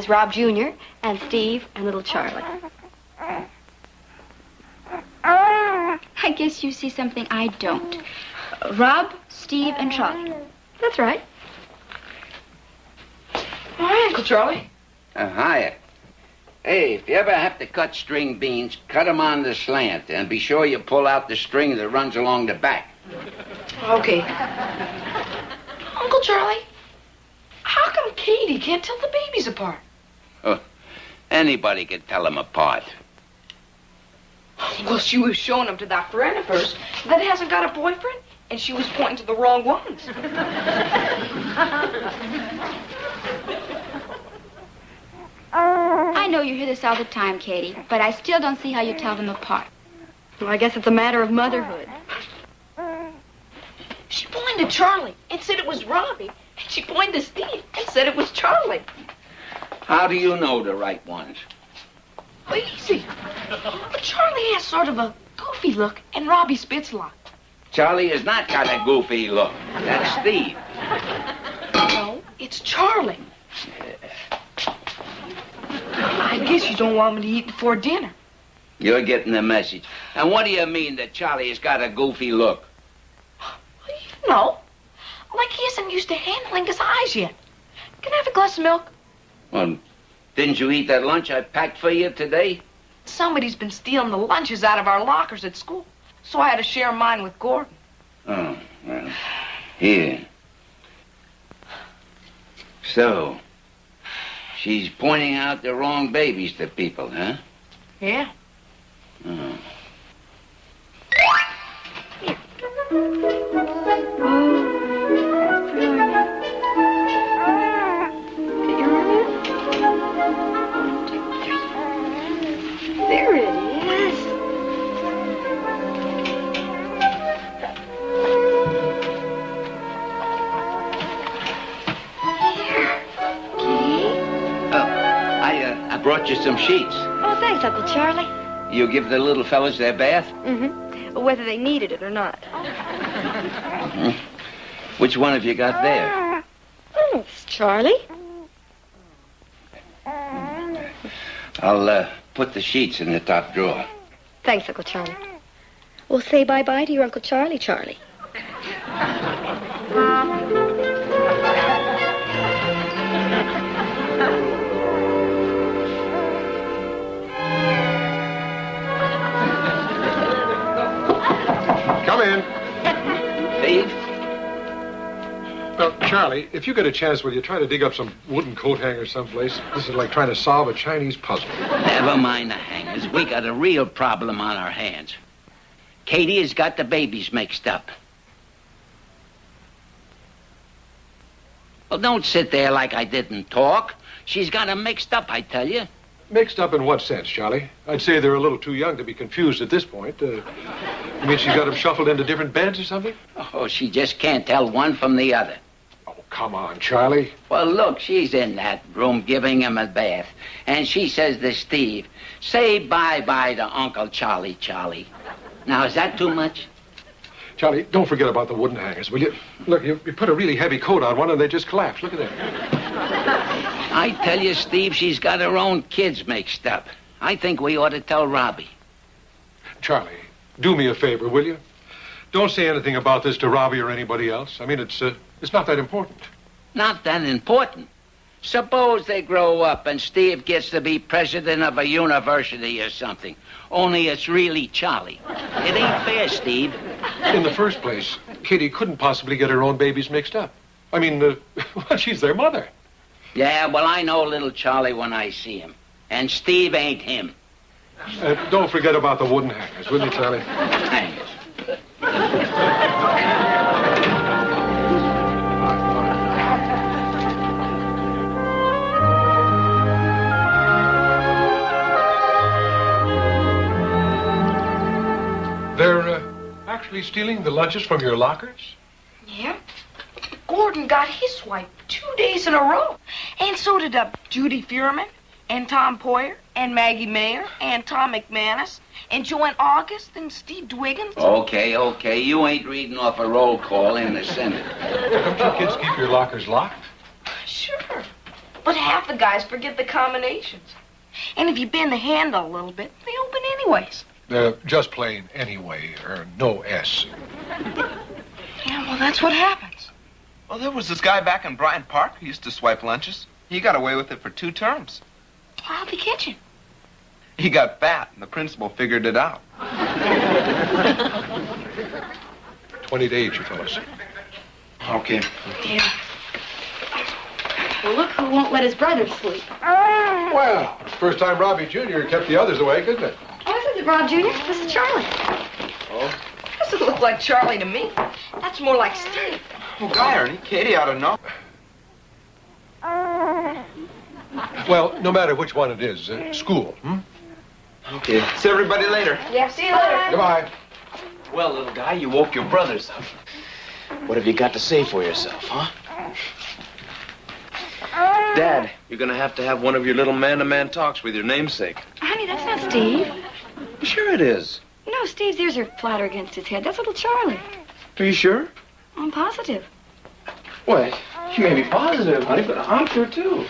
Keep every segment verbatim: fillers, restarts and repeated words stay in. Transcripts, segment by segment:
There's Rob Junior and Steve and little Charlie. I guess you see something I don't. Uh, Rob, Steve, and Charlie. That's right. Hi, Uncle Charlie. Uh, hiya. Hey, if you ever have to cut string beans, cut them on the slant, and be sure you pull out the string that runs along the back. Okay. Uncle Charlie, how come Katie can't tell the babies apart? Oh, anybody could tell them apart. Well, she was showing them to that friend of hers that hasn't got a boyfriend, and she was pointing to the wrong ones. I know you hear this all the time, Katie, but I still don't see how you tell them apart. Well, I guess it's a matter of motherhood. She pointed to Charlie and said it was Robbie, and she pointed to Steve and said it was Charlie. How do you know the right ones? Well, easy. But Charlie has sort of a goofy look, and Robbie spits a lot. Charlie has not got a goofy look. That's Steve. No, it's Charlie. I guess you don't want me to eat before dinner. You're getting the message. And what do you mean that Charlie has got a goofy look? You know, like he isn't used to handling his eyes yet. Can I have a glass of milk? Well, didn't you eat that lunch I packed for you today? Somebody's been stealing the lunches out of our lockers at school, so I had to share mine with Gordon. Oh, well, here. So, she's pointing out the wrong babies to people, huh? Yeah. Oh. There it is. Oh, I, uh, I brought you some sheets. Oh, thanks, Uncle Charlie. You give the little fellas their bath? Mm-hmm. Whether they needed it or not. Mm-hmm. Which one have you got there? Oh, it's Charlie. I'll uh, put the sheets in the top drawer. Thanks, Uncle Charlie. Well, say bye-bye to your Uncle Charlie, Charlie. Come in. Steve? Well, Charlie, if you get a chance, will you try to dig up some wooden coat hangers someplace? This is like trying to solve a Chinese puzzle. Never mind the hangers. We got a real problem on our hands. Katie has got the babies mixed up. Well, don't sit there like I didn't talk. She's got them mixed up, I tell you. Mixed up in what sense, Charlie? I'd say they're a little too young to be confused at this point. Uh, you mean she's got them shuffled into different beds or something? Oh, she just can't tell one from the other. Oh, come on, Charlie. Well, look, she's in that room giving him a bath. And she says to Steve, say bye-bye to Uncle Charlie, Charlie. Now, is that too much? Charlie, don't forget about the wooden hangers, will you? Look, you, you put a really heavy coat on one and they just collapse. Look at that. I tell you, Steve, she's got her own kids mixed up. I think we ought to tell Robbie. Charlie, do me a favor, will you? Don't say anything about this to Robbie or anybody else. I mean, it's uh, it's not that important. Not that important. Suppose they grow up and Steve gets to be president of a university or something. Only it's really Charlie. It ain't fair, Steve. In the first place, Katie couldn't possibly get her own babies mixed up. I mean, uh, well, she's their mother. Yeah, well, I know little Charlie when I see him. And Steve ain't him. Uh, don't forget about the wooden hangers, will you, Charlie? Hangers. They're uh, actually stealing the lunches from your lockers? Yeah. Gordon got his swipe two days in a row. And so did uh, Judy Fuhrman, and Tom Poyer, and Maggie Mayer, and Tom McManus, and Joanne August, and Steve Dwiggins. Okay, okay. You ain't reading off a roll call in the Senate. Don't you kids keep your lockers locked? Sure. But half the guys forget the combinations. And if you bend the handle a little bit, they open anyways. Uh, just plain anyway, or no S. Yeah, well, that's what happens. Well, there was this guy back in Bryant Park who used to swipe lunches. He got away with it for two terms. How'd they catch him? He got fat, and the principal figured it out. Twenty days, you fellas. Okay. Yeah. Well, look who won't let his brother sleep. Well, first time Robbie Junior kept the others awake, isn't it? Oh, this isn't Rob Junior This is Charlie. Oh? Doesn't look like Charlie to me. That's more like Steve. Well, Guy, Ernie, Katie ought to know. Well, no matter which one it is, uh, school, hmm? Okay. See everybody later. Yeah, see you later. Goodbye. Well, little guy, you woke your brothers up. What have you got to say for yourself, huh? Dad, you're gonna have to have one of your little man-to-man talks with your namesake. Honey, that's not Steve. Sure it is. No, Steve's ears are flatter against his head. That's little Charlie. Are you sure? I'm positive. Well, you may be positive, honey, but I'm sure, too.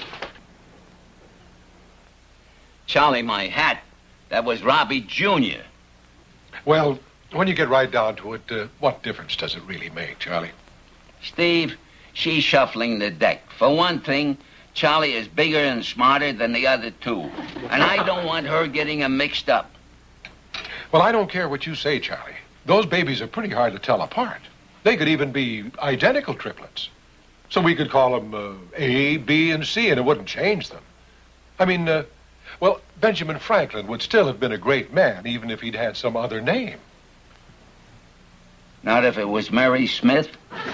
Charlie, my hat. That was Robbie Junior Well, when you get right down to it, uh, what difference does it really make, Charlie? Steve, she's shuffling the deck. For one thing, Charlie is bigger and smarter than the other two. And I don't want her getting them mixed up. Well, I don't care what you say, Charlie. Those babies are pretty hard to tell apart. They could even be identical triplets. So we could call them uh, A, B, and C, and it wouldn't change them. I mean, uh, well, Benjamin Franklin would still have been a great man, even if he'd had some other name. Not if it was Mary Smith.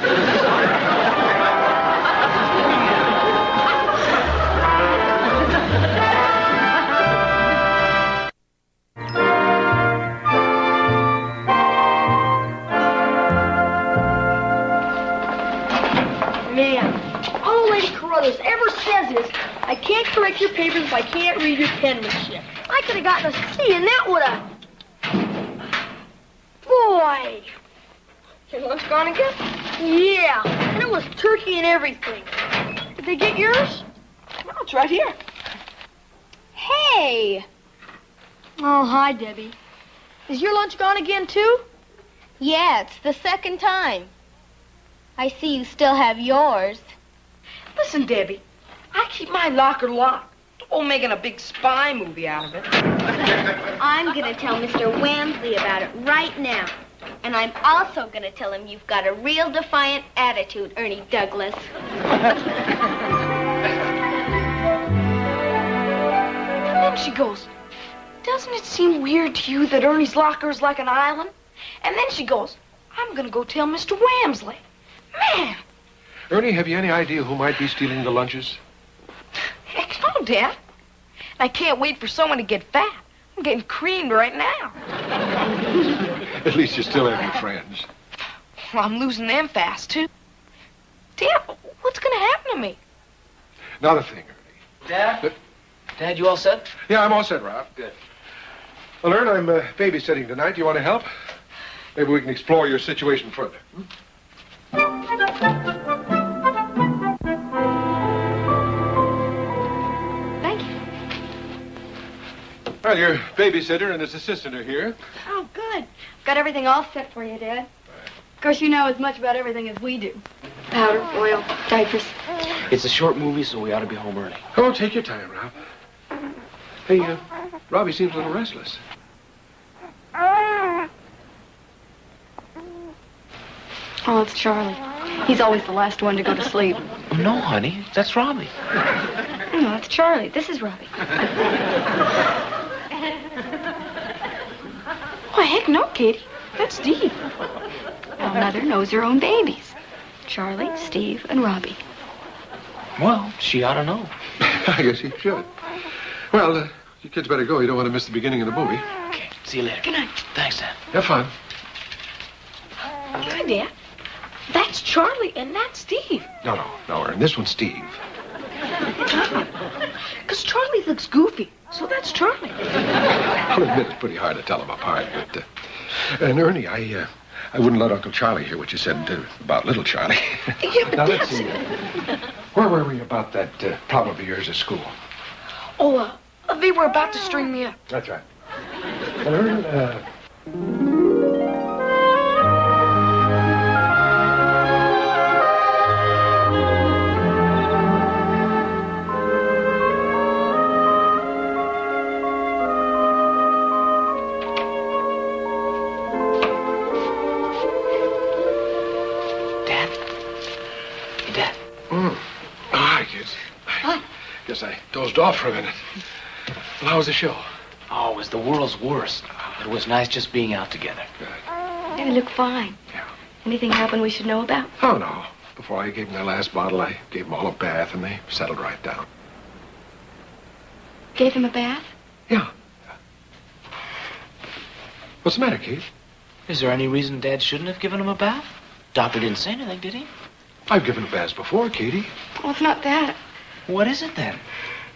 Man, all Lady Carruthers ever says is, I can't correct your papers if I can't read your penmanship. I could have gotten a C, and that would have... Boy! Your lunch gone again? Yeah, and it was turkey and everything. Did they get yours? No, it's right here. Hey! Oh, hi, Debbie. Is your lunch gone again, too? Yeah, it's the second time. I see you still have yours. Listen, Debbie, I keep my locker locked. Don't making a big spy movie out of it. I'm going to tell Mister Wamsley about it right now. And I'm also going to tell him you've got a real defiant attitude, Ernie Douglas. And then she goes, doesn't it seem weird to you that Ernie's locker is like an island? And then she goes, I'm going to go tell Mister Wamsley. Man! Ernie, have you any idea who might be stealing the lunches? Heck no, Dad. I can't wait for someone to get fat. I'm getting creamed right now. At least you still have your friends. Well, I'm losing them fast, too. Dad, what's going to happen to me? Not a thing, Ernie. Dad? But- Dad, you all set? Yeah, I'm all set, Ralph. Good. Well, Ern, I'm uh, babysitting tonight. Do you want to help? Maybe we can explore your situation further. Hmm? Thank you. Well, your babysitter and his assistant are here. Oh, good. Got everything all set for you, Dad. Of course, you know as much about everything as we do. Powder, oil, diapers. It's a short movie, so we ought to be home early. Oh, take your time, Ralph. Hey, uh, Robbie seems a little restless. Oh, it's Charlie. He's always the last one to go to sleep. No, honey, that's Robbie. No, that's Charlie. This is Robbie. Oh, heck no, Katie. That's Steve. Now, Mother knows her own babies. Charlie, Steve, and Robbie. Well, she ought to know. I guess he should. Well, uh, you kids better go. You don't want to miss the beginning of the movie. Okay, see you later. Good night. Thanks, Dad. Have fun. Hi, Dad. That's Charlie, and that's Steve. No, no, no, Ern. This one's Steve. Because Charlie looks goofy, so that's Charlie. I'll admit it's pretty hard to tell them apart, but... Uh, and, Ernie, I, uh, I wouldn't let Uncle Charlie hear what you said uh, about little Charlie. Yeah, but now, that's... let's see. Uh, Where were we about that uh, problem of yours at school? Oh, uh, they were about to string me up. That's right. Well, uh... Guess I dozed off for a minute. Well, how was the show? Oh, it was the world's worst. It was nice just being out together. Good. They look fine. Yeah. Anything happen we should know about? Oh, no. Before I gave them their last bottle, I gave them all a bath, and they settled right down. Gave them a bath? Yeah. What's the matter, Keith? Is there any reason Dad shouldn't have given him a bath? Doctor didn't say anything, did he? I've given them baths before, Katie. Well, it's not that. What is it, then?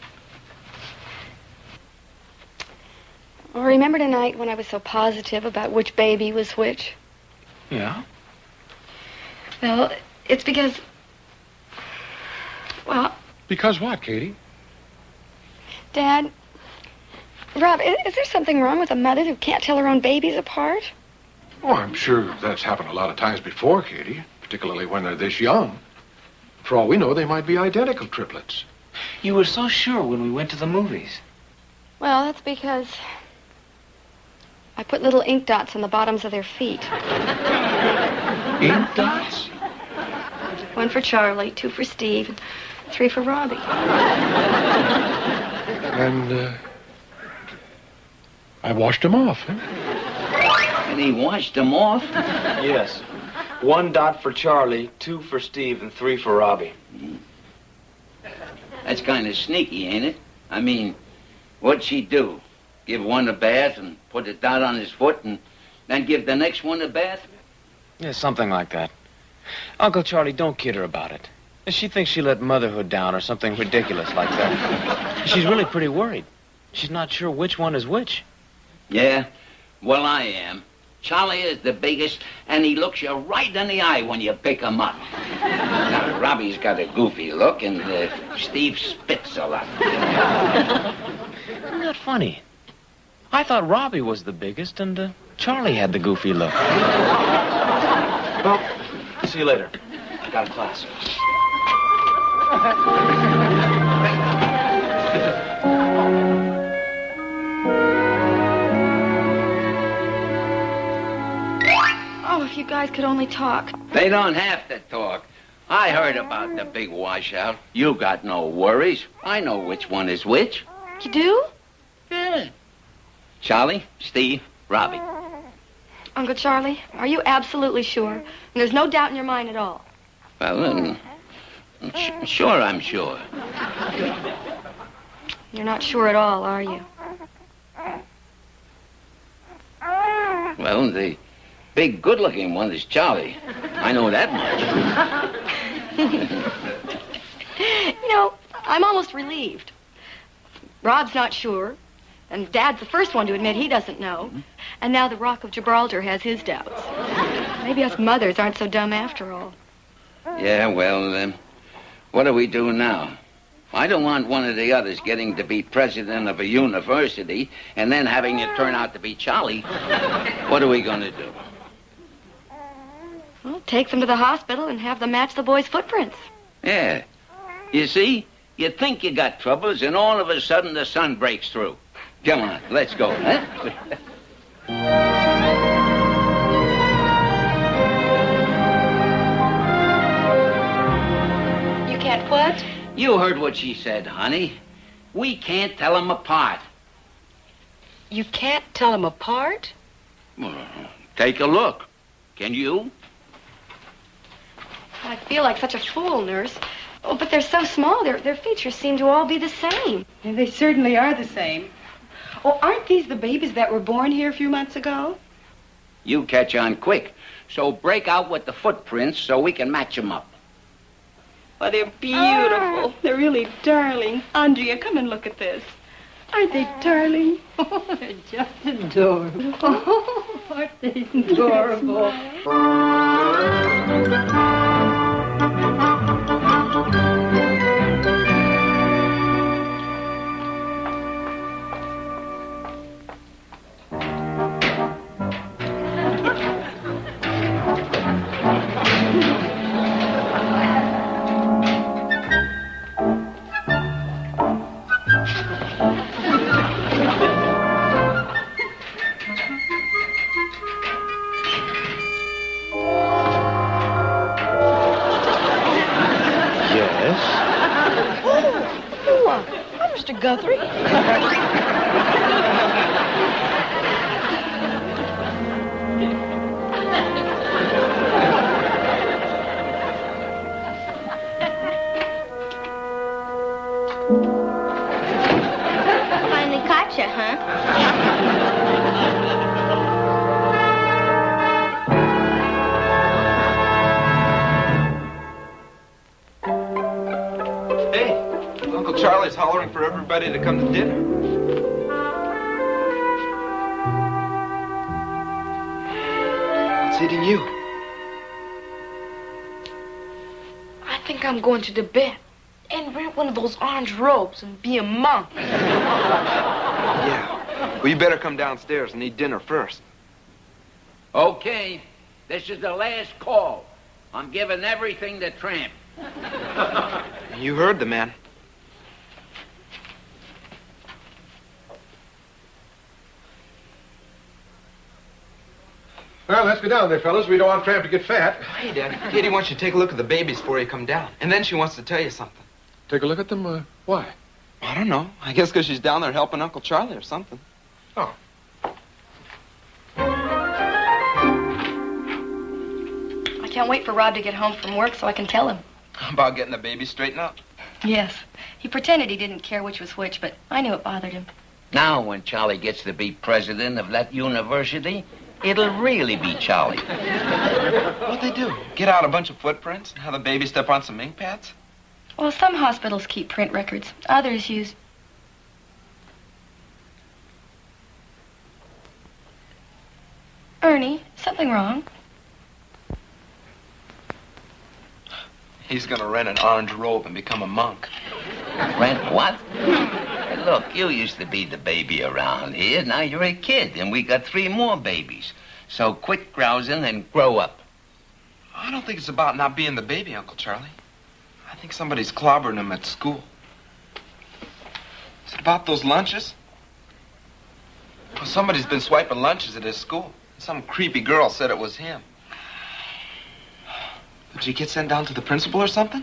Well, remember tonight when I was so positive about which baby was which? Yeah? Well, it's because... Well... Because what, Katie? Dad... Rob, is, is there something wrong with a mother who can't tell her own babies apart? Oh, I'm sure that's happened a lot of times before, Katie. Particularly when they're this young. For all we know, they might be identical triplets. You were so sure when we went to the movies. Well, that's because I put little ink dots on the bottoms of their feet. Ink dots? One for Charlie, two for Steve, and three for Robbie. And, uh, I washed them off, huh? And he washed them off? Yes. One dot for Charlie, two for Steve, and three for Robbie. That's kind of sneaky, ain't it? I mean, what'd she do? Give one a bath and put a dot on his foot and then give the next one a bath? Yeah, something like that. Uncle Charlie, don't kid her about it. She thinks she let motherhood down or something ridiculous like that. She's really pretty worried. She's not sure which one is which. Yeah? Well, I am. Charlie is the biggest, and he looks you right in the eye when you pick him up. Now, Robbie's got a goofy look, and uh, Steve spits a lot. Isn't that funny? I thought Robbie was the biggest, and uh, Charlie had the goofy look. Well, see you later. I got a class. Oh, if you guys could only talk. They don't have to talk. I heard about the big washout. You got no worries. I know which one is which. You do? Yeah. Charlie, Steve, Robbie. Uncle Charlie, are you absolutely sure? And there's no doubt in your mind at all? Well, um, sh- sure I'm sure. You're not sure at all, are you? Well, the big, good-looking one is Charlie. I know that much. You know, I'm almost relieved. Rob's not sure, and Dad's the first one to admit he doesn't know. And now the Rock of Gibraltar has his doubts. Maybe us mothers aren't so dumb after all. Yeah, well, um, what do we do now? I don't want one of the others getting to be president of a university and then having it turn out to be Charlie. What are we going to do? Well, take them to the hospital and have them match the boy's footprints. Yeah. You see, you think you got troubles, and all of a sudden the sun breaks through. Come on, let's go, huh? You can't what? You heard what she said, honey. We can't tell them apart. You can't tell them apart? Well, take a look. Can you? I feel like such a fool, nurse. Oh, but they're so small. Their, their features seem to all be the same. Yeah, they certainly are the same. Oh, aren't these the babies that were born here a few months ago? You catch on quick. So break out with the footprints so we can match them up. Oh, they're beautiful. They're really darling. Andrea, come and look at this. Aren't they darling? Oh, they're just adorable. Oh, aren't they adorable? Yes. Mister Guthrie? Finally caught you, huh? Hey, Uncle Charlie's hollering for everybody to come to dinner. What's eating you? I think I'm going to Tibet and rent one of those orange robes and be a monk. Yeah. Well, you better come downstairs and eat dinner first. Okay, this is the last call. I'm giving everything to Tramp. You heard the man. Well, let's go down there, fellas. We don't want Tramp to get fat. Hey, Dad. Katie wants you to take a look at the babies before you come down. And then she wants to tell you something. Take a look at them? Uh, why? I don't know. I guess because she's down there helping Uncle Charlie or something. Oh. I can't wait for Rob to get home from work so I can tell him. About getting the baby straightened out? Yes. He pretended he didn't care which was which, but I knew it bothered him. Now, when Charlie gets to be president of that university, it'll really be Charlie. What'd they do? Get out a bunch of footprints and have the baby step on some ink pads? Well, some hospitals keep print records. Others use... Ernie, something wrong? He's gonna rent an orange robe and become a monk. Rent what? Hey, look, you used to be the baby around here. Now you're a kid, and we got three more babies. So quit grousing and grow up. I don't think it's about not being the baby, Uncle Charlie. I think somebody's clobbering him at school. Is it about those lunches? Well, somebody's been swiping lunches at his school. Some creepy girl said it was him. Did you get sent down to the principal or something?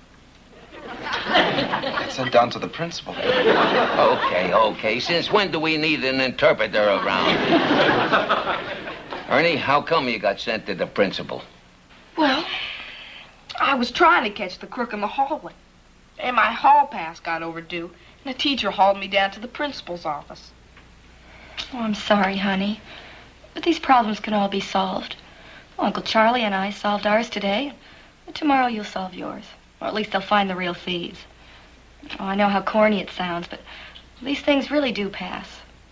Get sent down to the principal. Okay, okay. Since when do we need an interpreter around? Ernie, how come you got sent to the principal? Well, I was trying to catch the crook in the hallway. And my hall pass got overdue. And the teacher hauled me down to the principal's office. Oh, I'm sorry, honey. But these problems can all be solved. Uncle Charlie and I solved ours today. And tomorrow you'll solve yours. Or at least they'll find the real thieves. Oh, I know how corny it sounds, but these things really do pass.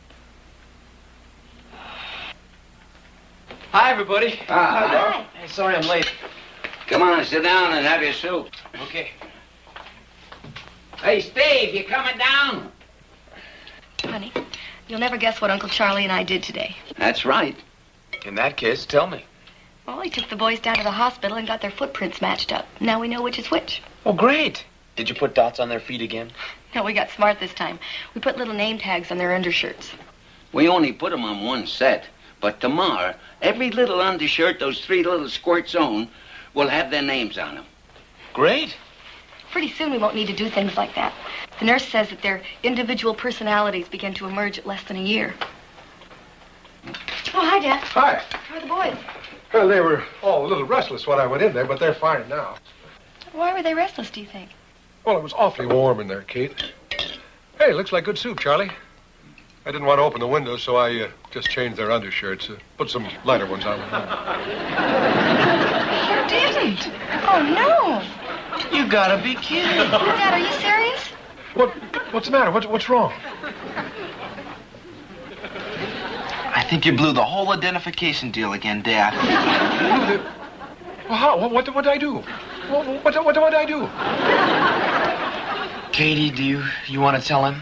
Hi, everybody. Ah, Hey, sorry I'm late. come on, sit down and have your soup. Okay. Hey, Steve, you coming down? Honey, you'll never guess what Uncle Charlie and I did today. That's right. In that case, tell me. Well, he took the boys down to the hospital and got their footprints matched up. Now we know which is which. Oh, great. Did you put dots on their feet again? No, we got smart this time. We put little name tags on their undershirts. We only put them on one set. But tomorrow, every little undershirt those three little squirts own will have their names on them. Great. Pretty soon we won't need to do things like that. The nurse says that their individual personalities begin to emerge at less than a year. Oh, hi, Dad. Hi. How are the boys? Well, they were all a little restless when I went in there, but they're fine now. Why were they restless, do you think? Well, it was awfully warm in there, Kate. Hey, looks like good soup, Charlie. I didn't want to open the windows, so I uh, just changed their undershirts. Uh, put some lighter ones on. You didn't. Oh, no. You gotta be kidding. Dad, are you serious? What? What's the matter? What's, what's wrong? I think you blew the whole identification deal again, Dad. Well, how? What, what, what did I do? What, what, what, what did I do? Katie, do you, you want to tell him?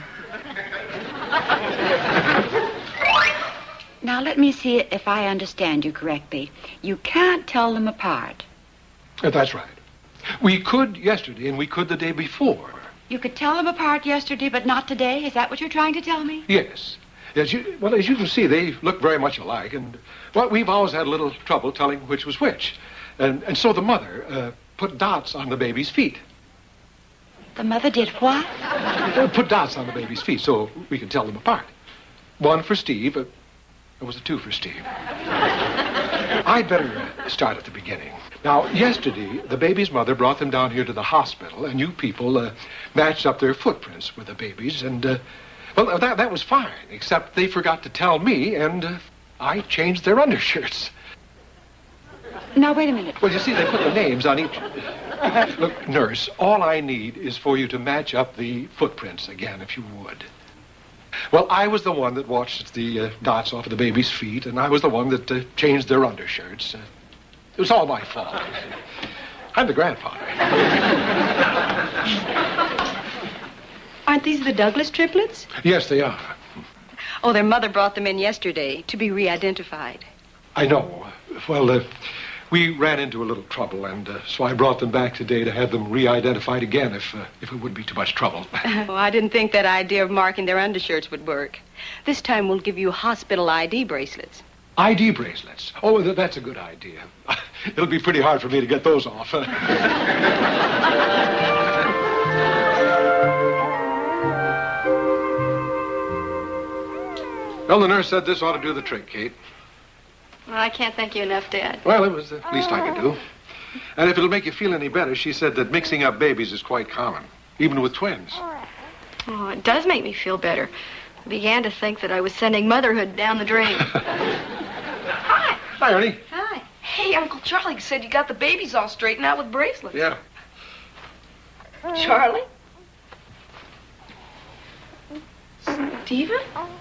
Now, let me see if I understand you correctly. You can't tell them apart. Uh, that's right. We could yesterday, and we could the day before. You could tell them apart yesterday, but not today? Is that what you're trying to tell me? Yes. As you, well, as you can see, they look very much alike, and, well, we've always had a little trouble telling which was which. And, and so the mother uh, put dots on the baby's feet. The mother did what? Uh, put dots on the baby's feet so we can tell them apart. One for Steve. Uh, it was a two for Steve. I'd better uh, start at the beginning. Now, yesterday, the baby's mother brought them down here to the hospital, and you people uh, matched up their footprints with the baby's, and, uh, well, that, that was fine, except they forgot to tell me, and uh, I changed their undershirts. Now, wait a minute. Well, you see, they put the names on each... Look, nurse, all I need is for you to match up the footprints again, if you would. Well, I was the one that watched the uh, dots off of the baby's feet, and I was the one that uh, changed their undershirts. Uh, it was all my fault. I'm the grandfather. Aren't these the Douglas triplets? Yes, they are. Oh, their mother brought them in yesterday to be re-identified. I know. Well, uh, we ran into a little trouble, and uh, so I brought them back today to have them re-identified again if, uh, if it would be too much trouble. Oh, I didn't think that idea of marking their undershirts would work. This time we'll give you hospital I D bracelets. I D bracelets? Oh, th- that's a good idea. It'll be pretty hard for me to get those off. Well, the nurse said this ought to do the trick, Kate. Well, I can't thank you enough, Dad. Well, it was the least I could do. And if it'll make you feel any better, she said that mixing up babies is quite common, even with twins. Oh, it does make me feel better. I began to think that I was sending motherhood down the drain. Hi. Hi, Ernie. Hi. Hey, Uncle Charlie said you got the babies all straightened out with bracelets. Yeah. Charlie? Stephen?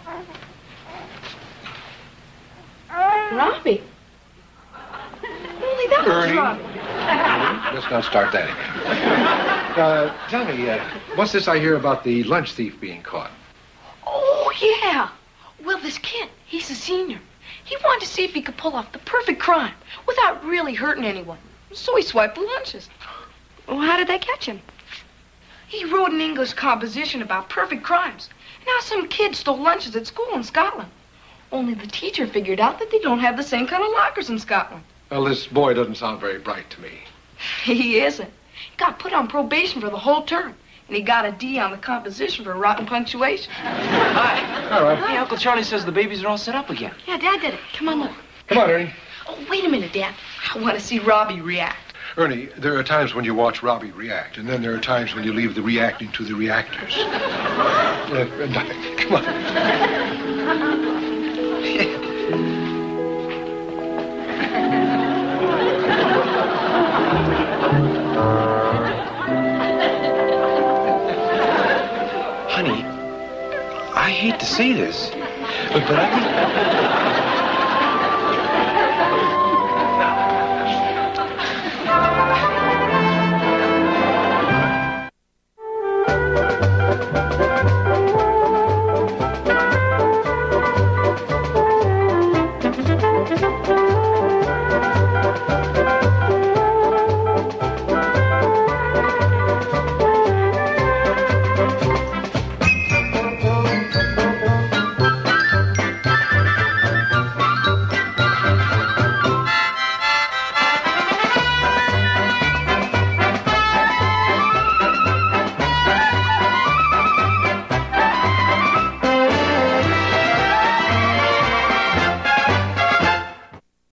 Robbie? Only that was Ernie. Robbie. Let's not start that again. Uh, tell me, uh, what's this I hear about the lunch thief being caught? Oh, yeah. Well, this kid, he's a senior. He wanted to see if he could pull off the perfect crime without really hurting anyone. So he swiped the lunches. Well, how did they catch him? He wrote an English composition about perfect crimes. Now some kid stole lunches at school in Scotland. Only the teacher figured out that they don't have the same kind of lockers in Scotland. Well, this boy doesn't sound very bright to me. He isn't. He got put on probation for the whole term. And he got a D on the composition for rotten punctuation. Hi. All right. Hey, Uncle Charlie says the babies are all set up again. Yeah, Dad did it. Come on, look. Come on, Ernie. Oh, wait a minute, Dad. I want to see Robbie react. Ernie, there are times when you watch Robbie react, and then there are times when you leave the reacting to the reactors. uh, nothing. Come on. Honey, I hate to say this, but, but I think...